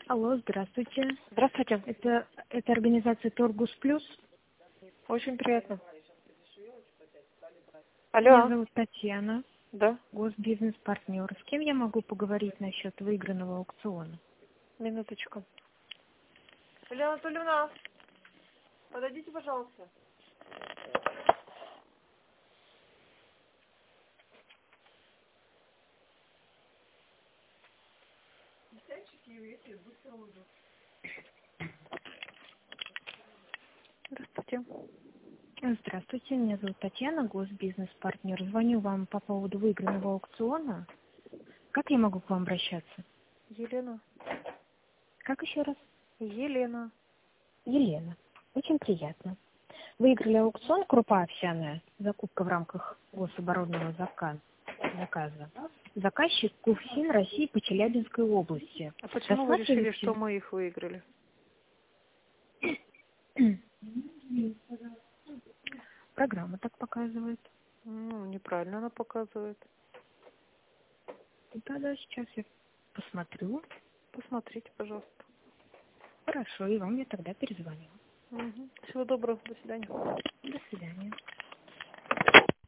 Алло, здравствуйте. Здравствуйте. Это организация Торгус Плюс. Очень приятно. Меня Алло. зовут Татьяна, Да, госбизнес-партнер. С кем я могу поговорить насчет выигранного аукциона? минуточку. Елена Анатольевна, подойдите, пожалуйста. Здравствуйте. Здравствуйте, меня зовут Татьяна, госбизнес-партнер. Звоню вам по поводу выигранного аукциона. Как я могу к вам обращаться? Елена. Как еще раз? Елена. Елена. Очень приятно. Выиграли аукцион «Крупа овсяная». Закупка в рамках гособоронного заказа. Заказчик КУФСИН России по Челябинской области. А почему вы решили, Рассматриваете? что мы их выиграли? Программа так показывает. Ну, неправильно она показывает. Да, сейчас я посмотрю. Посмотрите, пожалуйста. Хорошо, и вам я тогда перезвоню. Всего доброго. До свидания. До свидания.